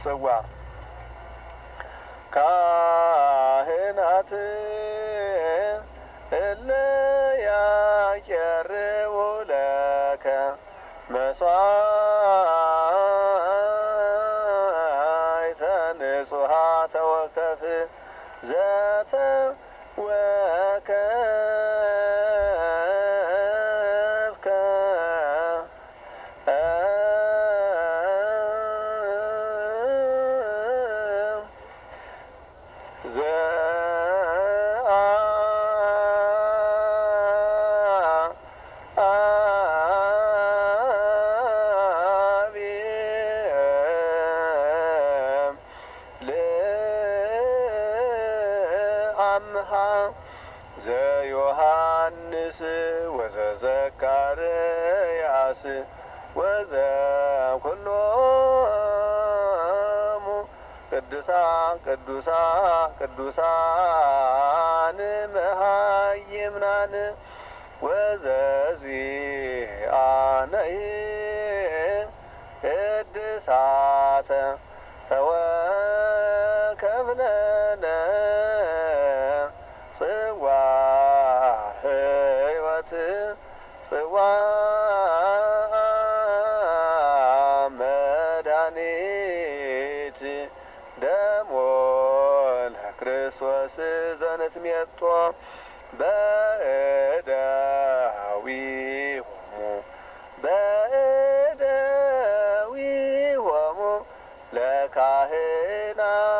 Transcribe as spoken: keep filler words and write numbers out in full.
ጽዋ ካህናት እለ ያቀርቡ ለከ መስዋዕተ ንጹሐተ ወከፍ ዘተ ወከፍከ ዘዮሐንስ ወዘዘካርያስ ወዘኩሎሙ ቅዱሳን ቅዱሳን ቅዱሳን መሃይምናን ወዘዚአነሂ ቅድሳተ ተወከፍነነ ጽዋ ሕይወት ጽዋ መድኃኒት ደሞ ለክርስቶስ ዘንትሜጦ በእደዊሆሙ በእደዊሆሙ ለካህናት